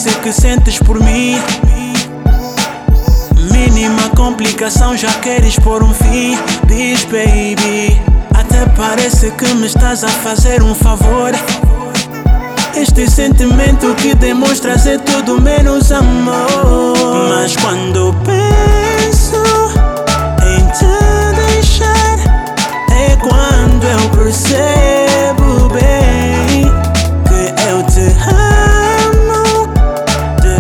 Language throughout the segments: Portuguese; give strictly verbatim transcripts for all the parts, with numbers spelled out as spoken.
disse que sentes por mim. Mínima complicação, já queres pôr um fim. Diz baby, até parece que me estás a fazer um favor. Este sentimento que demonstras é tudo menos amor. Mas quando penso em te deixar, é quando eu percebo bem que eu te amo, te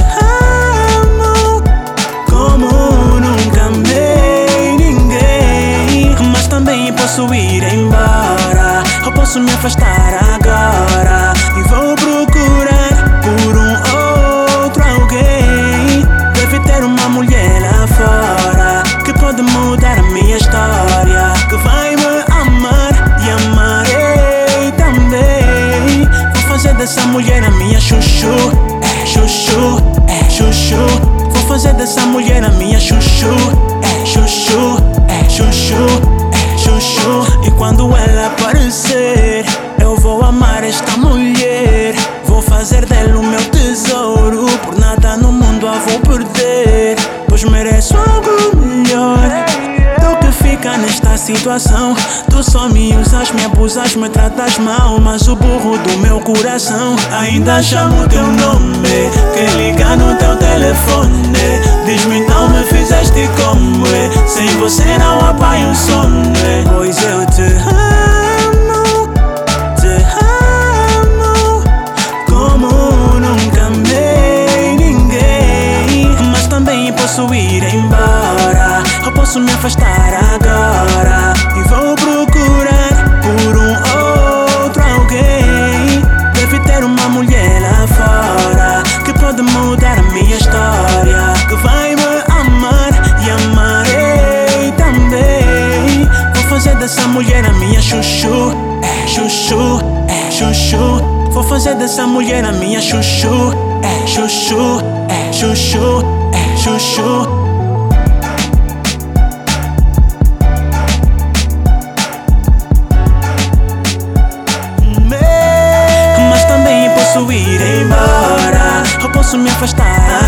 amo como nunca amei ninguém. Mas também posso ir embora, ou posso me afastar agora e vou procurar por um outro alguém. Deve ter uma mulher lá fora que pode mudar a minha história, que vai me amar e amarei também. Vou fazer dessa mulher a minha chuchu, é chuchu, é chuchu. Vou fazer dessa mulher a minha chuchu, é chuchu, é chuchu, é chuchu. E quando ela aparecer, eu vou amar esta mulher. Vou fazer dela o meu tesouro, por nada no mundo a vou perder, pois mereço algo melhor do que ficar nesta situação. Tu só me usas, me abusas, me tratas mal, mas o burro do meu coração ainda chama o teu nome, que liga no teu telefone. Diz-me então, me fizeste como é? Sem você não apago o sono, pois eu te amo, te amo como nunca amei ninguém. Mas também posso ir embora, ou posso me afastar agora e vou procurar por um outro alguém. Deve ter uma mulher lá fora que pode mudar a minha história, que vai me amar e amarei também. Vou fazer dessa mulher a minha chuchu, é chuchu, é chuchu. Vou fazer dessa mulher a minha chuchu, é chuchu, é chuchu, é chuchu. Mas também posso ir embora, ou posso me afastar